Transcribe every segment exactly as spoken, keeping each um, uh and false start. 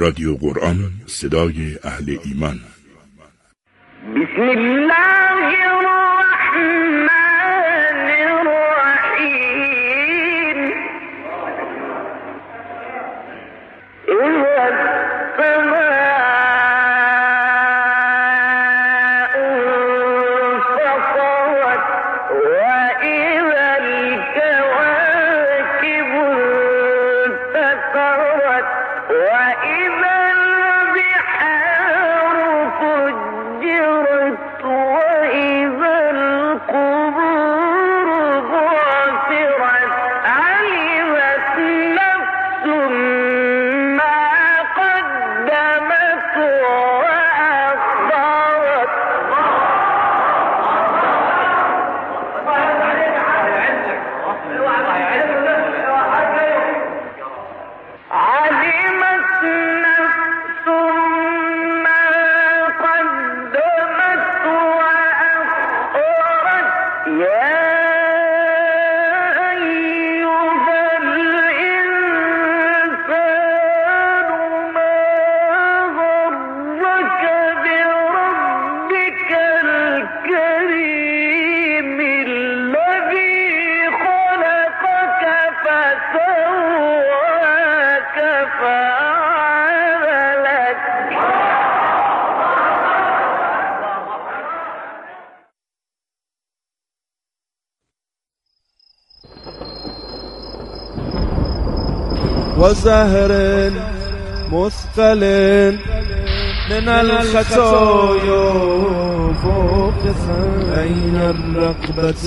رادیو قرآن، صدای اهل ایمان. بسم الله الرحمن الرحیم. اذا السماء انفطرت واذا الكواكب انتثرت واذا البحار فجرت واذا القبور بعثرت علمت نفس ما قدمت وأخرت. علمت نفس ما قدمت وأخرت. يا أيها الإنسان ما غرك بربك الكريم الذي خلقك فسواك فعدلك. وزهر مثقل من الخطايا فوق عين الرقبة.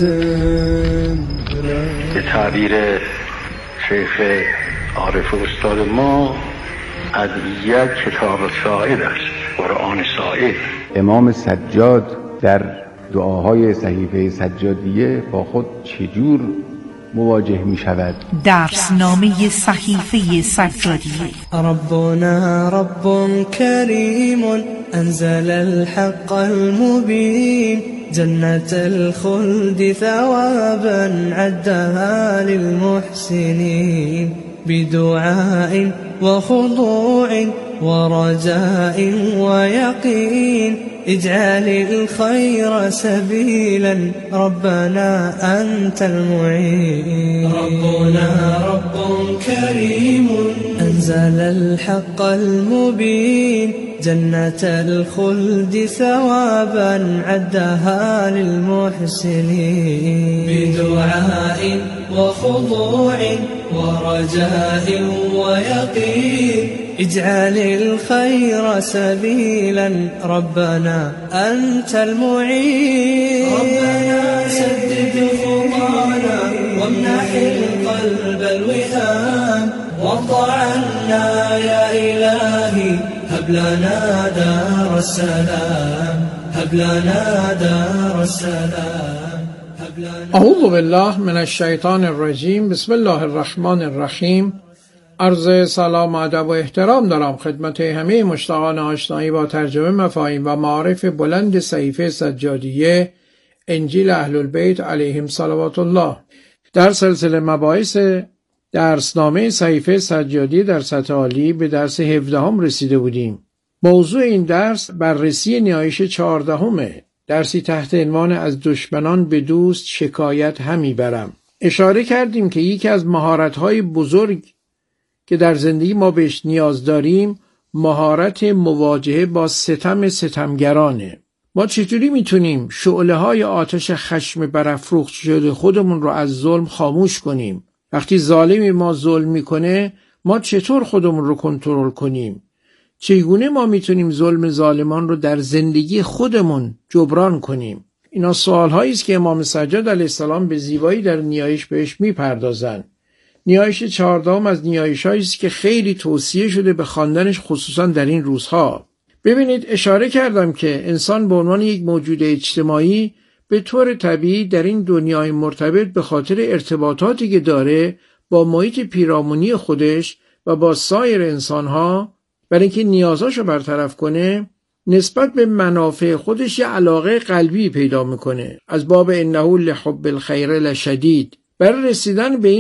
به تعبیر شیخ عارف استاد ما، ادعیه کتاب سائل است، قرآن سائل. امام سجاد در دعاهای صحیفه سجادیه با خود چجور مواجه می شود؟ درسنامه صحیفه سجادیه. ربنا رب كريم أنزل الحق المبين جنة الخلد ثوابا عدها للمحسنين بدعاء وخضوع ورجاء ويقين اجعل الخير سبيلا ربنا أنت المعين. ربنا رب كريم أنزل الحق المبين جنة الخلد ثوابا عدها للمحسنين بدعاء وخضوع ورجاء ويقين اجعل الخير سبيلا ربنا أنت المعين. ربنا سدد خطانا وامنح القلب الوهام وارض عنا يا إلهي هب لنا دار السلام هب لنا دار السلام. اعوذ بالله من الشیطان الرجیم. بسم الله الرحمن الرحیم. عرض سلام و ادب و احترام دارم خدمت همه مشتاقان آشنایی با ترجمه مفاهیم و معارف بلند صحیفه سجادیه انجیل اهل البیت علیهم صلوات الله. در سلسله مباحث درسنامه صحیفه سجادیه در سطح عالی به درس هفدهم رسیده بودیم. موضوع این درس بررسی نیایش چهاردهمه، درسی تحت عنوان از دشمنان به دوست شکایت همی برم. اشاره کردیم که یکی از مهارت‌های بزرگ که در زندگی ما بهش نیاز داریم مهارت مواجهه با ستم ستمگرانه. ما چطوری میتونیم شعله‌های آتش خشم برافروخته شده خودمون رو از ظلم خاموش کنیم؟ وقتی ظالمی ما ظلم میکنه ما چطور خودمون رو کنترل کنیم؟ چگونه ما میتونیم ظلم ظالمان رو در زندگی خودمون جبران کنیم؟ اینا سوال‌هایی است که امام سجاد علیه السلام به زیبایی در نیایش بهش میپردازن. نیایش چهاردهم از نیایش‌هایی است که خیلی توصیه شده به خواندنش خصوصا در این روزها. ببینید اشاره کردم که انسان به عنوان یک موجود اجتماعی به طور طبیعی در این دنیای مرتبط به خاطر ارتباطاتی که داره با محیط پیرامونی خودش و با سایر انسان‌ها برای اینکه نیازاشو برطرف کنه نسبت به منافع خودش یه علاقه قلبی پیدا میکنه. از باب انه لحب الخیر لشدید. برای رسیدن به این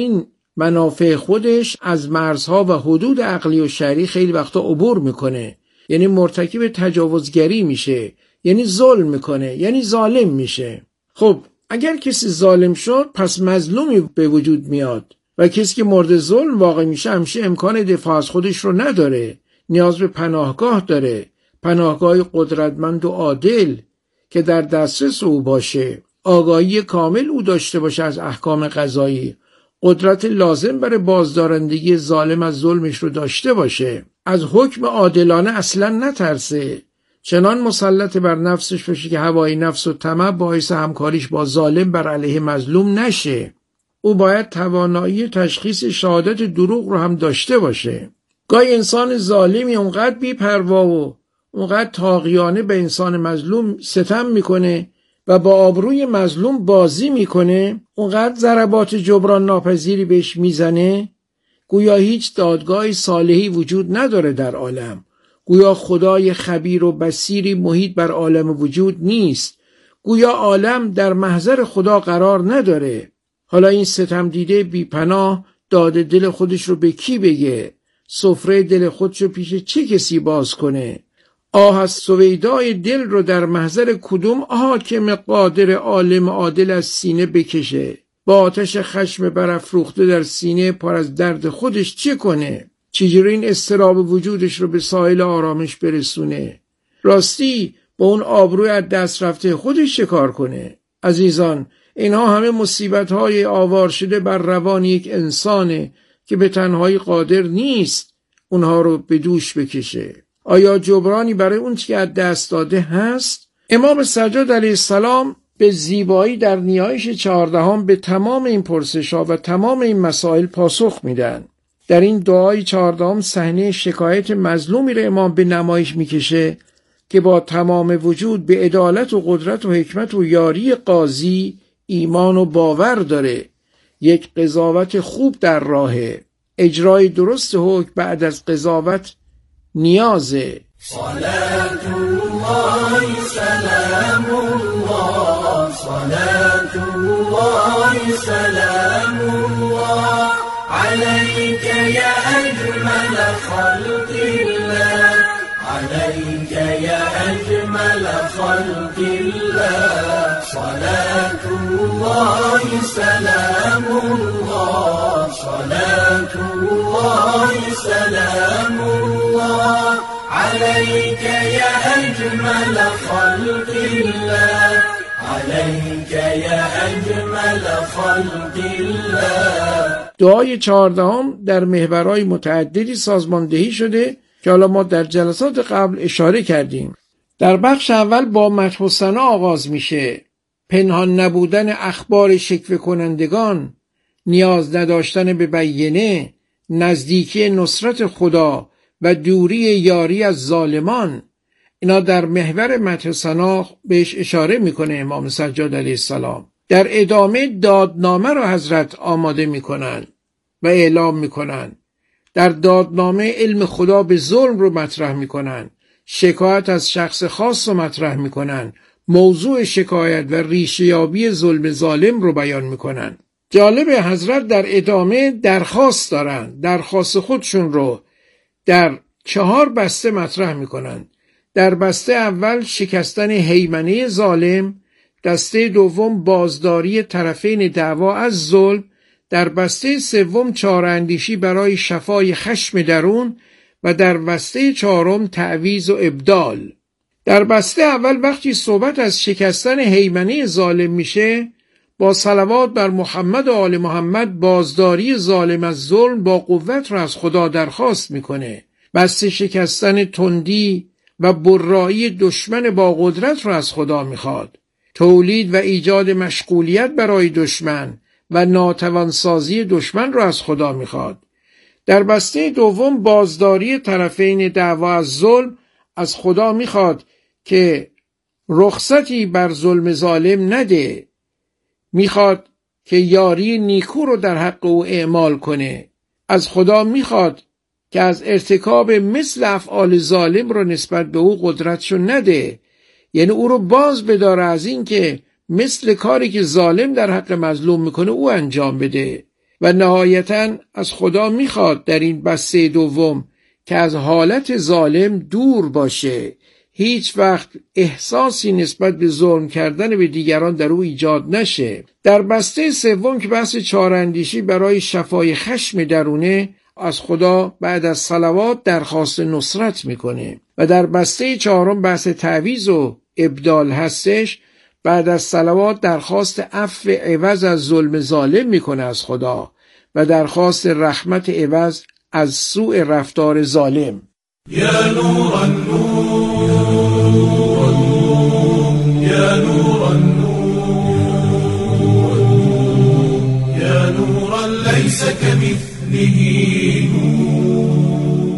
منافع خودش از مرزها و حدود عقلی و شرعی خیلی وقتا عبور میکنه، یعنی مرتکب تجاوزگری میشه، یعنی ظلم میکنه، یعنی ظالم میشه. خب اگر کسی ظالم شد پس مظلومی به وجود میاد و کسی که مورد ظلم واقع میشه همیشه امکان دفاع از خودش رو نداره، نیاز به پناهگاه داره، پناهگاه قدرتمند و عادل که در دسترس او باشه، آگاهی کامل او داشته باشه از احکام قضایی، قدرت لازم برای بازدارندگی ظالم از ظلمش رو داشته باشه، از حکم عادلانه اصلا نترسه، چنان مسلط بر نفسش باشه که هوای نفس و طمع باعث همکاریش با ظالم بر علیه مظلوم نشه. او باید توانایی تشخیص شهادت دروغ رو هم داشته باشه. گاهی انسان ظالمی اونقدر بی‌پروا و اونقدر طاغیانه به انسان مظلوم ستم میکنه و با آبروی مظلوم بازی میکنه، اونقدر ضربات جبران ناپذیری بهش میزنه، گویا هیچ دادگاه صالحی وجود نداره در عالم، گویا خدای خبیر و بصیری محیط بر عالم وجود نیست، گویا عالم در محضر خدا قرار نداره. حالا این ستم دیده بی پناه داد دل خودش رو به کی بگه؟ سفره دل خودش رو پیش چه کسی باز کنه؟ آه از سویدای دل رو در محضر کدوم حاکم قادر عالم عادل از سینه بکشه؟ با آتش خشم برافروخته در سینه پر از درد خودش چه کنه؟ چجوری این اضطراب وجودش رو به ساحل آرامش برسونه؟ راستی با اون آبروی از دست رفته خودش چه کار کنه؟ عزیزان، اینها همه مصیبت‌های آوار شده بر روان یک انسانه که به تنهایی قادر نیست اونها رو به دوش بکشه. آیا جبرانی برای اون که از دست داده هست؟ امام سجاد علیه السلام به زیبایی در نیایش چهاردهم به تمام این پرسش‌ها و تمام این مسائل پاسخ میدن. در این دعای چهاردهم صحنه شکایت مظلومی را امام به نمایش میکشه که با تمام وجود به عدالت و قدرت و حکمت و یاری قاضی ایمان و باور داره. یک قضاوت خوب در راهه، اجرای درست حکم بعد از قضاوت نیازه. صلاة الله سلام الله، صلاة الله سلام الله عليك يا أجمل خلق الله، عليك يا أجمل خلق الله، صلاة الله سلام الله، صلاة الله سلام الله عليك يا أجمل خلق الله، عليك يا أجمل خلق الله. دعای چهاردهم در محورهای متعددی سازماندهی شده که حالا ما در جلسات قبل اشاره کردیم. در بخش اول با مدح و ثنا آغاز میشه، پنهان نبودن اخبار شکوه کنندگان، نیاز نداشتن به بیینه، نزدیکی نصرت خدا و دوری یاری از ظالمان. اینا در محور مدح و ثنا بهش اشاره میکنه امام سجاد علیه السلام. در ادامه دادنامه رو حضرت آماده میکنن و اعلام میکنن. در دادنامه علم خدا به ظلم رو مطرح میکنن، شکایت از شخص خاص رو مطرح میکنن، موضوع شکایت و ریشه‌یابی ظلم ظالم رو بیان میکنن. جالب، حضرت در ادامه درخواست دارن، درخواست خودشون رو در چهار بسته مطرح میکنن. در بسته اول شکستن هیمنه ظالم، دسته دوم بازداری طرفین دعوا از ظلم، در بسته سوم چاره‌اندیشی برای شفای خشم درون و در بسته چهارم تعویض و ابدال. در بسته اول وقتی صحبت از شکستن هیمنه ظالم میشه، با صلوات بر محمد و آل محمد بازداری ظالم از ظلم با قوت را از خدا درخواست میکنه. بسته شکستن تندی و برایی دشمن با قدرت را از خدا میخواد. تولید و ایجاد مشغولیت برای دشمن و ناتوانسازی دشمن را از خدا میخواد. در بسته دوم بازداری طرفین دعوا از ظلم از خدا میخواد که رخصتی بر ظلم ظالم نده، میخواد که یاری نیکو رو در حق او اعمال کنه. از خدا میخواد که از ارتکاب مثل افعال ظالم رو نسبت به او قدرتشو نده، یعنی او رو باز بداره از این که مثل کاری که ظالم در حق مظلوم میکنه او انجام بده. و نهایتاً از خدا میخواد در این بسته دوم که از حالت ظالم دور باشه، هیچ وقت احساسی نسبت به ظلم کردن به دیگران در او ایجاد نشه. در بسته سوم که بحث چاراندیشی برای شفای خشم درونه، از خدا بعد از صلوات درخواست نصرت میکنه و در بسته چهارم بحث تعویض و ابدال هستش. بعد از صلوات درخواست عفو عوض از ظلم ظالم میکنه از خدا و درخواست رحمت عوض از سوء رفتار ظالم. یا نور النور یا نور النور یا نور لیس کمثله نور.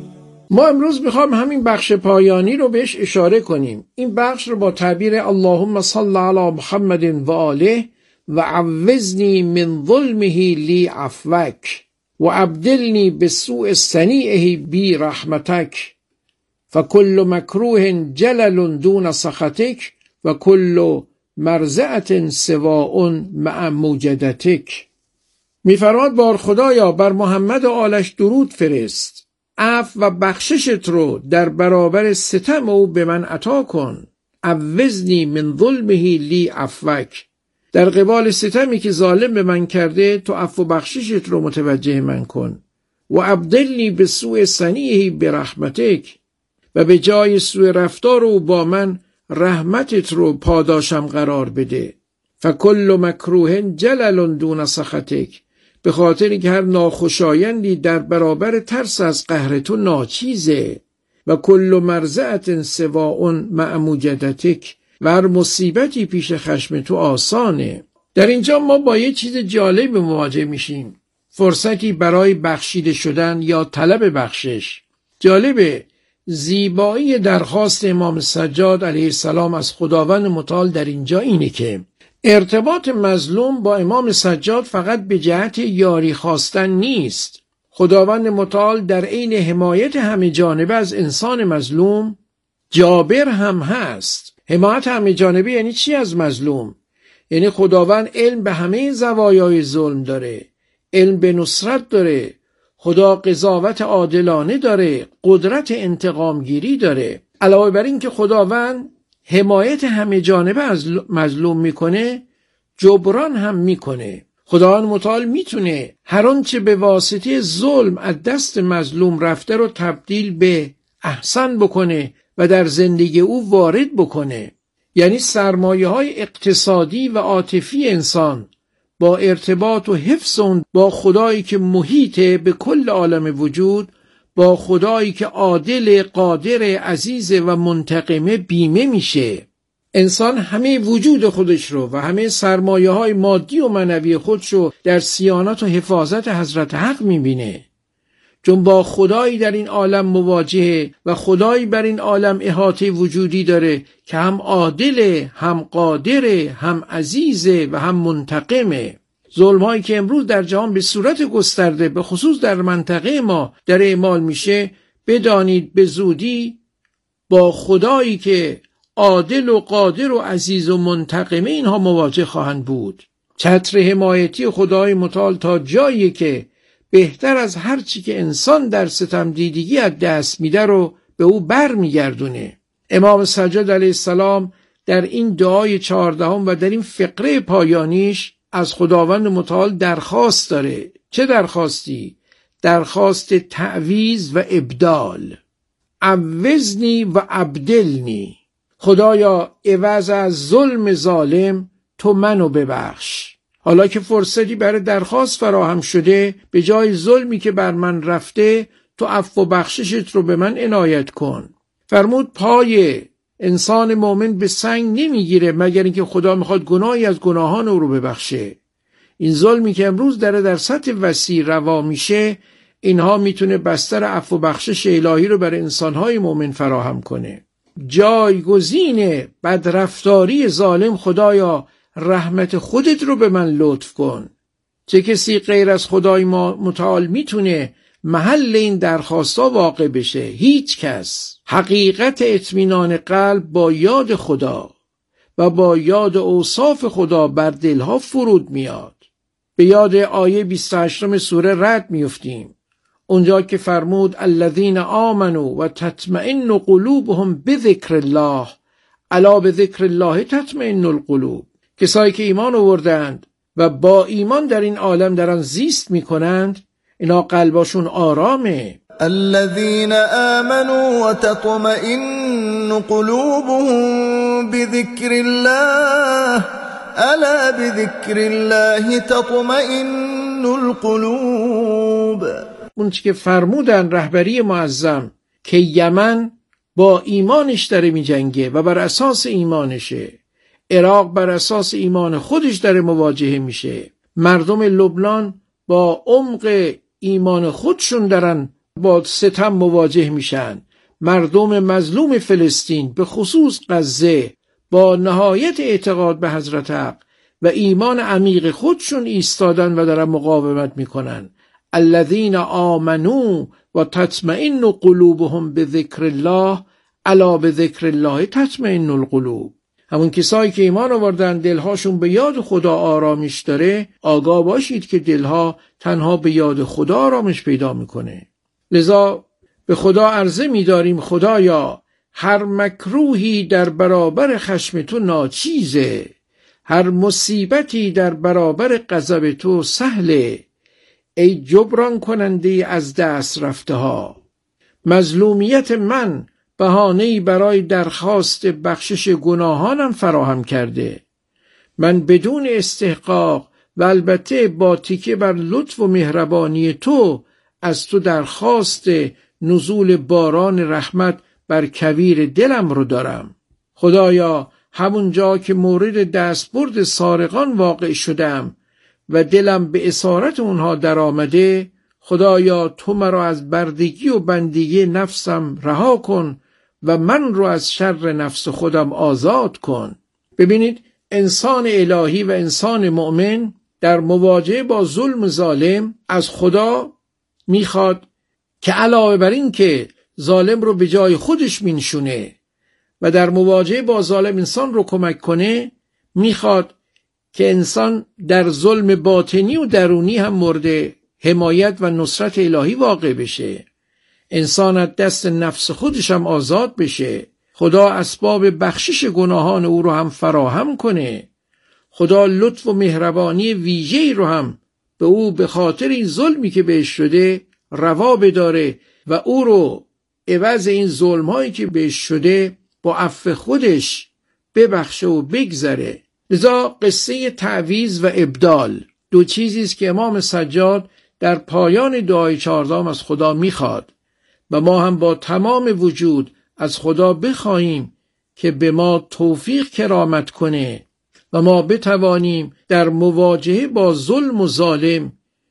ما امروز میخوام همین بخش پایانی رو بهش اشاره کنیم. این بخش رو با تعبیر اللهم صل علی محمد و آله و عوضنی من ظلمه لی عفوک و ابدلنی بسوء صنیعه بی رحمتک فکل مکروه جلل دون سخطک و کل مرزعت سواء مع موجدتک. میفرماد بار خدایا بر محمد و آلش درود فرست، عفو و بخششت رو در برابر ستم او به من عطا کن. عوضنی من ظلمه لی عفوک، در قبال ستمی که ظالم به من کرده تو عفو و بخششت رو متوجه من کن. و ابدلنی به سوء صنیعه برحمتک، و به جای سوء رفتار او با من رحمتت رو پاداشم قرار بده. فکل مکروه جلل دون سخطک، به خاطر که هر ناخوشایندی در برابر ترس از قهر تو ناچیزه. و کل مرزعت سواء مع موجدتک، و هر مصیبتی پیش خشم تو آسانه. در اینجا ما با یه چیز جالب مواجه میشیم، فرصتی برای بخشیده شدن یا طلب بخشش. جالبه زیبایی درخواست امام سجاد علیه السلام از خداوند متعال در اینجا اینه که ارتباط مظلوم با امام سجاد فقط به جهت یاری خواستن نیست. خداوند متعال در عین حمایت همه جانبه از انسان مظلوم جابر هم هست. حمایت همه جانبه یعنی چی از مظلوم؟ یعنی خداوند علم به همه زوایای ظلم داره، علم به نصرت داره، خدا قضاوت عادلانه داره، قدرت انتقامگیری داره. علاوه بر این که خداوند حمایت همه جانبه از مظلوم میکنه، جبران هم میکنه. خداوند متعال میتونه هر آنچه به واسطه ظلم از دست مظلوم رفته رو تبدیل به احسن بکنه و در زندگی او وارد بکنه. یعنی سرمایه های اقتصادی و عاطفی انسان با ارتباط و حفظ اون با خدایی که محیط به کل عالم وجود، با خدایی که عادل، قادر، عزیز و منتقمه بیمه میشه. انسان همه وجود خودش رو و همه سرمایه های مادی و معنوی خودش رو در صیانت و حفاظت حضرت حق میبینه، چون با خدایی در این عالم مواجهه و خدایی بر این عالم احاطه وجودی داره که هم عادله، هم قادره، هم عزیزه و هم منتقمه. ظلم‌هایی که امروز در جهان به صورت گسترده به خصوص در منطقه ما در اعمال میشه، بدانید به زودی با خدایی که عادل و قادر و عزیز و منتقمه اینها مواجه خواهند بود. چتر حمایتی خدای متعال تا جایی که بهتر از هر چی که انسان در ستم دیدگی از دست میده رو به او بر میگردونه. امام سجاد علیه السلام در این دعای چهاردهم و در این فقره پایانیش از خداوند متعال درخواست داره. چه درخواستی؟ درخواست تعویض و ابدال. عوضنی و ابدلنی، خدایا عوض از ظلم ظالم تو منو ببخش. حالا که فرصتی برای درخواست فراهم شده، به جای ظلمی که بر من رفته تو عفو و بخششت رو به من عنایت کن. فرمود پای انسان مؤمن به سنگ نمیگیره مگر اینکه خدا میخواد گناهی از گناهان او رو ببخشه. این ظلمی که امروز داره در سطح وسیع روا میشه، اینها میتونه بستر عفو و بخشش الهی رو برای انسانهای مؤمن فراهم کنه. جایگزین بدرفتاری ظالم خدایا رحمت خودت رو به من لطف کن. چه کسی غیر از خدای ما متعال میتونه محل این درخواستا واقع بشه؟ هیچ کس. حقیقت اطمینان قلب با یاد خدا و با یاد اوصاف خدا بر دلها فرود میاد. به یاد آیه بیست و هشت سوره رعد میفتیم، اونجا که فرمود الذین آمنوا و تطمئن قلوبهم بذکر الله الا بذکر الله تطمئن القلوب. کسایی که ایمان آوردند و با ایمان در این عالم دارن زیست میکنند، اینا قلباشون آرامه. الذين آمنوا وتطمئن قلوبهم بذكر الله الا بذكر الله تطمئن القلوب. اون چی که فرمودن رهبری معظم که یمن با ایمانش داره می جنگه و بر اساس ایمانشه، عراق بر اساس ایمان خودش داره مواجهه میشه، مردم لبنان با عمق ایمان خودشون دارن با ستم مواجه میشن، مردم مظلوم فلسطین به خصوص غزه با نهایت اعتقاد به حضرت حق و ایمان عمیق خودشون ایستادن و دارن مقاومت میکنن. الذین آمنوا و تطمئن قلوبهم بذکر الله الا بذکر الله تطمئن القلوب. همون کسایی که ایمان آوردن دلهاشون به یاد خدا آرامش داره، آگاه باشید که دلها تنها به یاد خدا آرامش پیدا میکنه. لذا به خدا عرضه می‌داریم خدایا هر مکروهی در برابر خشم تو ناچیزه، هر مصیبتی در برابر غضب تو سهله. ای جبران کننده از دست رفته ها، مظلومیت من بهانه‌ای برای درخواست بخشش گناهانم فراهم کرده. من بدون استحقاق و البته با تکیه بر لطف و مهربانی تو از تو درخواست نزول باران رحمت بر کویر دلم رو دارم. خدایا همون جا که مورد دستبرد سارقان واقع شدم و دلم به اسارت اونها در آمده، خدایا تو مرا از بردگی و بندگی نفسم رها کن و من رو از شر نفس خودم آزاد کن. ببینید انسان الهی و انسان مؤمن در مواجهه با ظلم ظالم از خدا میخواد که علاوه بر این که ظالم رو به جای خودش مینشونه و در مواجهه با ظالم انسان رو کمک کنه، میخواد که انسان در ظلم باطنی و درونی هم مورد حمایت و نصرت الهی واقع بشه، انسان از دست نفس خودش هم آزاد بشه، خدا اسباب بخشش گناهان او رو هم فراهم کنه، خدا لطف و مهربانی ویژه‌ای رو هم به او به خاطر این ظلمی که بهش شده روا بداره و او رو عوض این ظلم‌هایی که بهش شده با عفو خودش ببخشه و بگذره. لذا قصه تعویض و ابدال دو چیزی است که امام سجاد در پایان دعای چهاردهم از خدا میخواد و ما هم با تمام وجود از خدا بخواهیم که به ما توفیق کرامت کنه و ما بتوانیم در مواجهه با ظلم و ظالم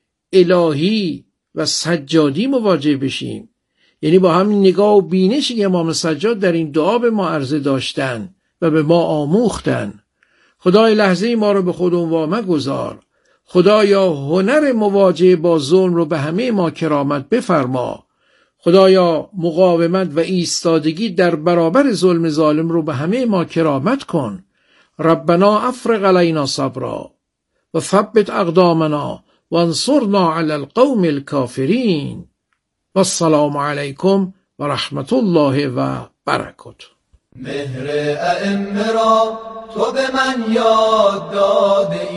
الهی و سجادی مواجه بشیم. یعنی با همین نگاه و بینشی که امام سجاد در این دعا به ما عرضه داشتن و به ما آموختن. خدای لحظه ما رو به خود عنوان گذار. خدایا هنر مواجهه با ظلم رو به همه ما کرامت بفرما. خدایا مقاومت و ایستادگی در برابر ظلم ظالم رو به همه ما کرامت کن. ربنا افرغ علینا صبرا و ثبت اقدامنا و انصرنا علی القوم الکافرین. و السلام علیکم و رحمت الله و برکاته. مهر ائمه را تو به من یاد داده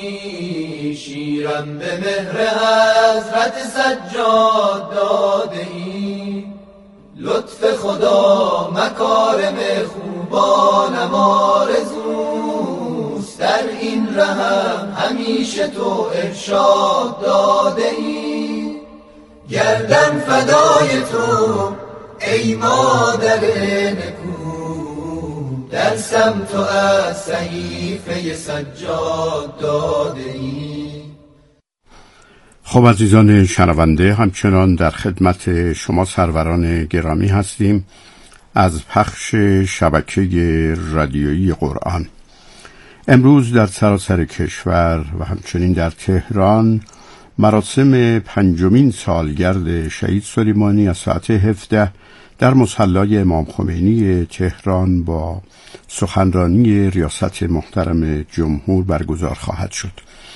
ای، شیرم به مهر حضرت سجاد داده ای. لطف خدا مکارم خوبانم آرزوست، در این رهم همیشه تو ارشاد داده ای. گردن فدای تو ای مادر نکو، درسم تو از صحیفه سجاد داده ای. خب عزیزان شنونده، همچنان در خدمت شما سروران گرامی هستیم از پخش شبکه رادیویی قرآن. امروز در سراسر کشور و همچنین در تهران مراسم پنجمین سالگرد شهید سلیمانی از ساعت هفده در مصلی امام خمینی تهران با سخنرانی ریاست محترم جمهور برگزار خواهد شد.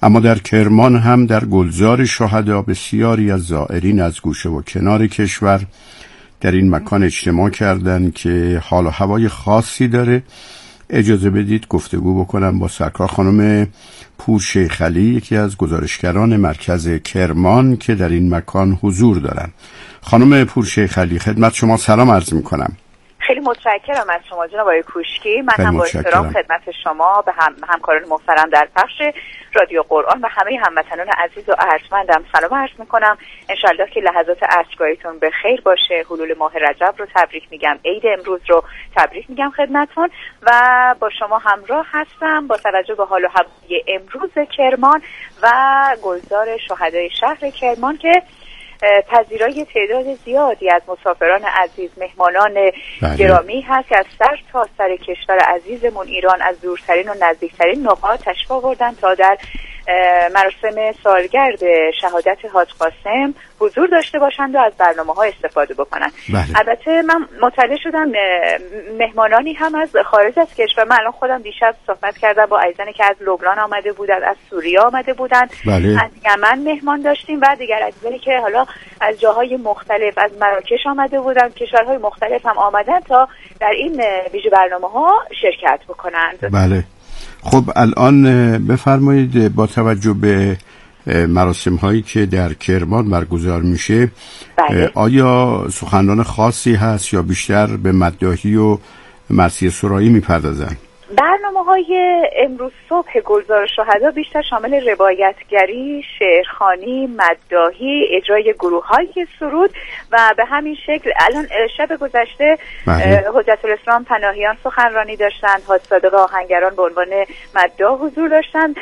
اما در کرمان هم در گلزار شهدا بسیاری از زائرین از گوشه و کنار کشور در این مکان اجتماع کردند که حال و هوای خاصی داره. اجازه بدید گفتگو بکنم با سرکار خانم پور شیخ علی، یکی از گزارشگران مرکز کرمان که در این مکان حضور دارن. خانم پور شیخ علی، خدمت شما سلام عرض میکنم. خیلی متشکرم از شما جناب آقای کوشکی. من هم با احترام خدمت شما به هم همکاران محترم در بخش رادیو قرآن و همه هموطنان عزیز و ارجمندم سلام عرض میکنم. انشالله که لحظات اشکایتون به خیر باشه. حلول ماه رجب رو تبریک میگم، عید امروز رو تبریک میگم خدمتون و با شما همراه هستم با توجه به حال و هوای امروز کرمان و گلزار شهدای شهر کرمان که پذیرای تعداد زیادی از مسافران عزیز، مهمانان بله. گرامی هست که از سر تا سر کشور عزیزمون ایران از دورترین و نزدیکترین نقاط تشریف آوردن تا در مراسم سالگرد شهادت حاج قاسم حضور داشته باشند و از برنامه ها استفاده بکنن. بله. البته من مطلع شدم مهمانانی هم از خارج از کشور. من الان خودم دیشب صحبت کردم با عزیزانی که از لبنان آمده بودن، از سوریه آمده بودن، بله. از یمن مهمان داشتیم و دیگر عزیزانی که حالا از جاهای مختلف، از مراکش آمده بودن، کشورهای مختلف هم آمدن تا در این ویژه برنامه ها شرکت بکنند. بله. خب الان بفرمایید با توجه به مراسم هایی که در کرمان برگزار میشه بله. آیا سخنران خاصی هست یا بیشتر به مداحی و مرثیه سرایی میپردازن؟ برنامه های امروز صبح گلزار شهدا بیشتر شامل روایتگری، شعرخوانی، مداحی، اجرای گروه های سرود و به همین شکل الان شب گذشته حجت الاسلام پناهیان سخنرانی داشتند، حاج صادق آهنگران به عنوان مداح حضور داشتند.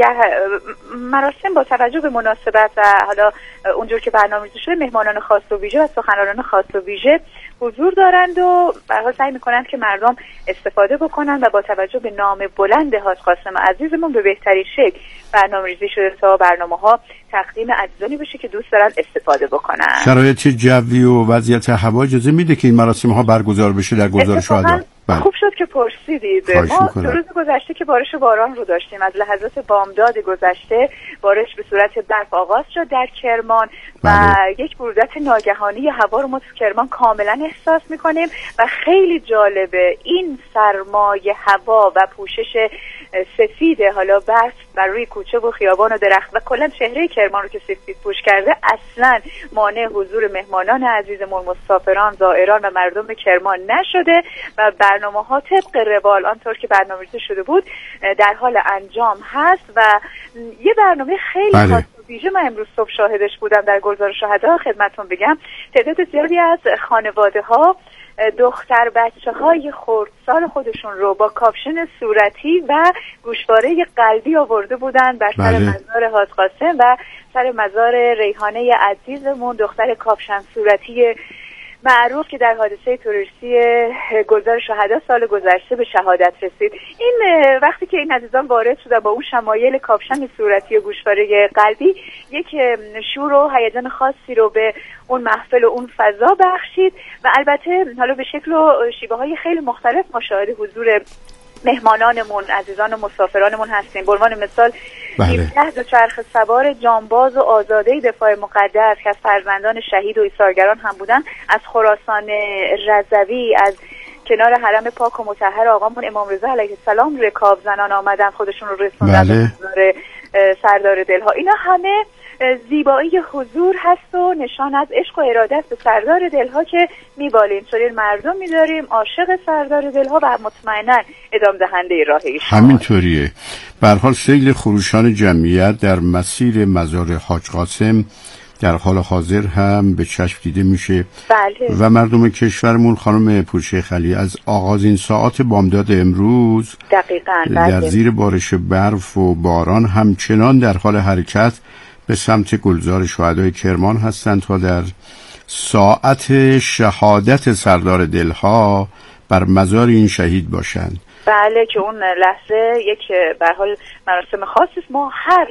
مراسم با توجه به مناسبت و حالا اونجور که برنامه‌ریزی شده مهمانان خاص و ویژه و سخنرانان خاص و ویژه حضور دارند و به هر حال سعی می‌کنند که مردم استفاده بکنند و با توجه به نام بلند حاج قاسم عزیزمون به بهترین شکل برنامه‌ریزی شده تا برنامه‌ها تقدیم عزیزانی بشه که دوست دارن استفاده بکنن. شرایط جوی و وضعیت هوا اجازه میده که این مراسم‌ها برگزار بشه در گلزار شهدا؟ بله. خوب شد که پرسیدید. ما دو روز گذشته که بارش و باران رو داشتیم، از لحظات بامداد گذشته بارش به صورت برف آغاز شد در کرمان بله. و یک برودت ناگهانی هوا رو ما تو کرمان کاملا احساس میکنیم و خیلی جالبه این سرمای هوا و پوشش سفید حالا برف بر روی کوچه و خیابان و درخت و کلا چهره کرمان رو که سفید پوش کرده اصلا مانع حضور مهمانان عزیزمون، مسافران، زائران و مردم کرمان نشده و برنامه ها طبق روال آنطور که برنامه‌ریزی شده بود در حال انجام هست و یه برنامه خیلی بله. خاص و ویژه من امروز صبح شاهدش بودم در گلزار شهدا. خدمتتون بگم تعداد زیادی از خانواده ها دختر بچه های خردسال خودشون رو با کاپشن صورتی و گوشواره قلبی آورده بودن بر سر بله. مزار حاج قاسم و سر مزار ریحانه عزیزمون، دختر کاپشن صورتی معروف که در حادثه تروریستی گلزار شهدا سال گذشته به شهادت رسید. این وقتی که این عزیزان وارد شدن با اون شمایل کاپشن صورتی و گوشواره قلبی یک شور و هیجان خاصی رو به اون محفل و اون فضا بخشید و البته حالا به شکل و شیوه های خیلی مختلف مشاهده حضور مهمانانمون، عزیزان و مسافرانمون هستیم. به عنوان مثال هفده دوچرخه سوار جانباز و آزاده دفاع مقدس که از فرزندان شهید و ایثارگران هم بودن از خراسان رضوی، از کنار حرم پاک و مطهر آقامون امام رضا علیه السلام رکاب زنان آمدن خودشون رو رسوندن به سردار دلها. اینا همه زیبایی حضور هست و نشان از عشق و اراده است به سردار دلها که میبالیم چنین مردم میداریم عاشق سردار دلها و مطمئنا ادامه دهنده راه ایشان. همینطوریه. به هر حال سیل خروشان جمعیت در مسیر مزار حاج قاسم در حال حاضر هم به چشم دیده میشه بله. و مردم کشورمون خانم پور شیخ علی از آغازین ساعات بامداد امروز دقیقاً در بله. زیر بارش برف و باران همچنان در حال حرکت به سمت گلزار شهدای کرمان هستند تا در ساعت شهادت سردار دلها بر مزار این شهید باشند. بله که اون لحظه یک به حال مراسم خاصی است. ما هر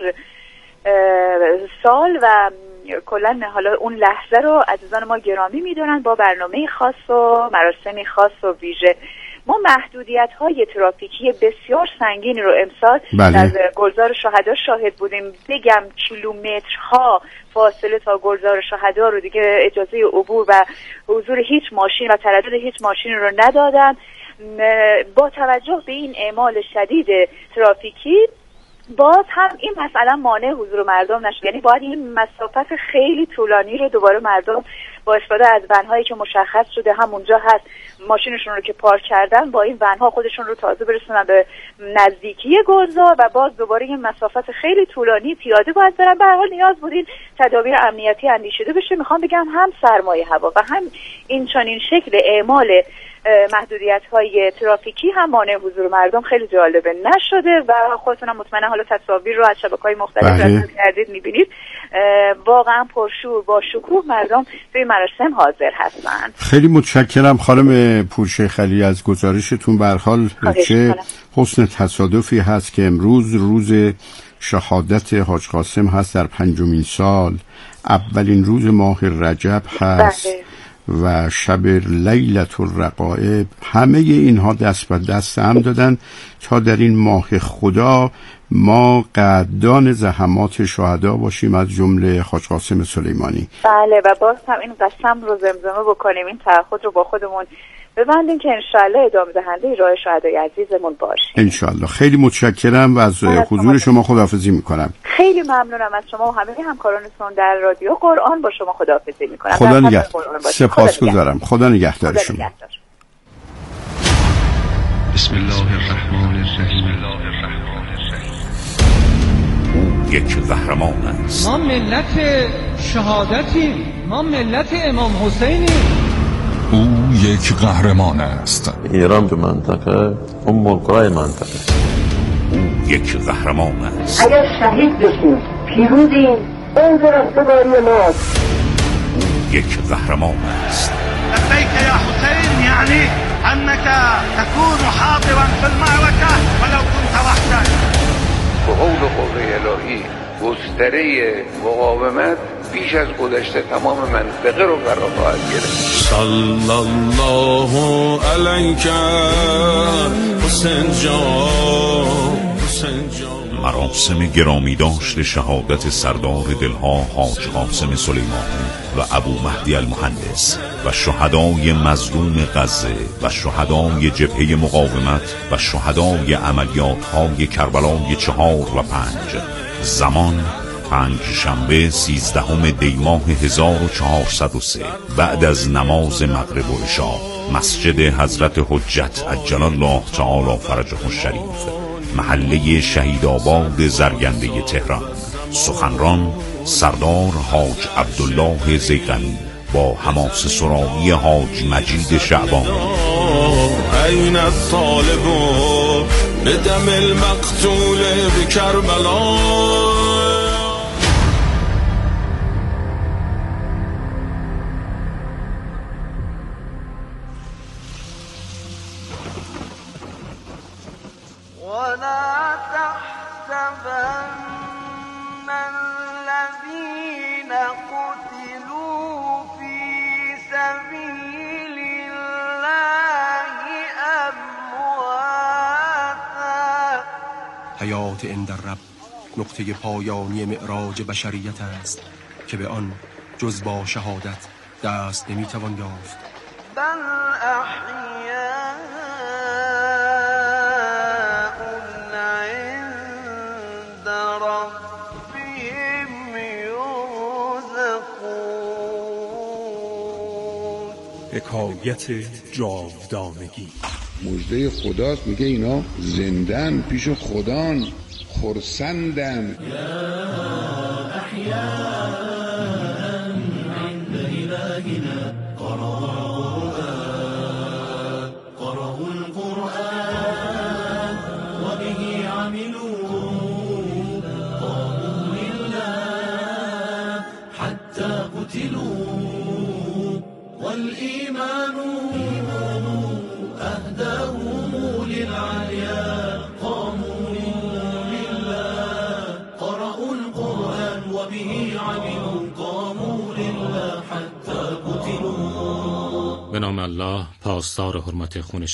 سال و کلا حالا اون لحظه رو عزیزان ما گرامی میدونن با برنامه خاص و مراسمی خاص و ویژه ما محدودیت های ترافیکی بسیار سنگینی رو امسال بله. در گلزار شهدا شاهد بودیم. بگم کیلومترها فاصله تا گلزار شهدا رو دیگه اجازه عبور و حضور هیچ ماشین و تردد هیچ ماشین رو ندادن. با توجه به این اعمال شدید ترافیکی باز هم این مسئله مانع حضور مردم نشد، یعنی باید این مسافت خیلی طولانی رو دوباره مردم با استفاده از ون‌هایی که مشخص شده همونجا هست ماشینشون رو که پارک کردن با این ون‌ها خودشون رو تازه برسونن به نزدیکی گلزار و باز دوباره این مسافت خیلی طولانی پیاده باید برن. به هر حال نیاز بود این تدابیر امنیتی اندیشیده بشه. میخوام بگم هم سرمایه هوا و هم این چنین شکل اعمال محدودیت‌های ترافیکی هم مانع حضور مردم خیلی جالبه نشده و خودتون هم مطمئنا حالا تصاویر رو از شبکه‌های مختلف رصد کردید می‌بینید واقعا پرشور با شکوه مردم توی مراسم حاضر هستن. خیلی متشکرم خانم پورشیخ علی از گزارشتون. به هر حال چه حسن تصادفی هست که امروز روز شهادت حاج قاسم هست در پنجمین سال، اولین روز ماه رجب هست بله. و شب لیلة الرقائب. همه اینها دست به دست هم دادن تا در این ماه خدا ما قدردان زحمات شهدا باشیم از جمله حاج قاسم سلیمانی. بله و باز هم این قسم رو زمزمه بکنیم، این تعهد رو با خودمون ببندیم که انشالله ادامه دهنده راه شهدای عزیزمون باشیم انشالله. خیلی متشکرم و از حضور شما خداحافظی میکنم. خیلی ممنونم از شما و همه همکارانتون در رادیو قرآن. با شما خداحافظی میکنم. خدا نگهدار. سپاسگزارم. خدا نگهدار شما. بسم الله الرحمن الرحیم. یک قهرمان است. ما ملت شهادتیم، ما ملت امام حسینیم. او یک قهرمان است. ایران به منطقه ام القرى منطقه. او یک قهرمان است. اگر شهید بشیم پیروزیم، اون رستگاری ماست. او یک قهرمان است. لبیک یا حسین، یعنی انك تكون حاضرا في المعركه ولو كنت وحدك. به قول قوه الهی گستره مقاومت بیش از گذشته تمام منطقه رو قرار خواهد گرفت. صلی الله علیک حسین جان، حسین جان. مراسم گرامی داشت شهادت سردار دلها حاج قاسم سلیمانی و ابو مهدی المهندس و شهدای مظلوم غزه و شهدای جبهه مقاومت و شهدای عملیات های کربلای چهار و پنج. زمان پنج شنبه سیزدهم دی ماه هزار و چهارصد و سه بعد از نماز مغرب و عشا، مسجد حضرت حجت عجل الله تعالی فرجه الشریف، محله شهیدآباد زرگنده تهران. سخنران سردار حاج عبدالله زیغنی با حماسه سرایی حاج مجید شعبانی. این الطالب بدم المقتول بکربلا. ولا تحسبن الذين قتلوا في سبيل الله أمواتا. حیات عند الرب نقطه پایانی معراج بشریت است که به آن جز با شهادت دست نمیتوان یافت. بل احیاء عند ربهم یرزقون. حکایت جاودانگی. مژده خداست، میگه اینا زندن پیش خدان، خرسندن. والإيمان أهداهم للعليا قاموا لله قرأوا القرآن وبه عملوا قاموا لله حتى قتلوا. به نام الله پاسدار حرمت خون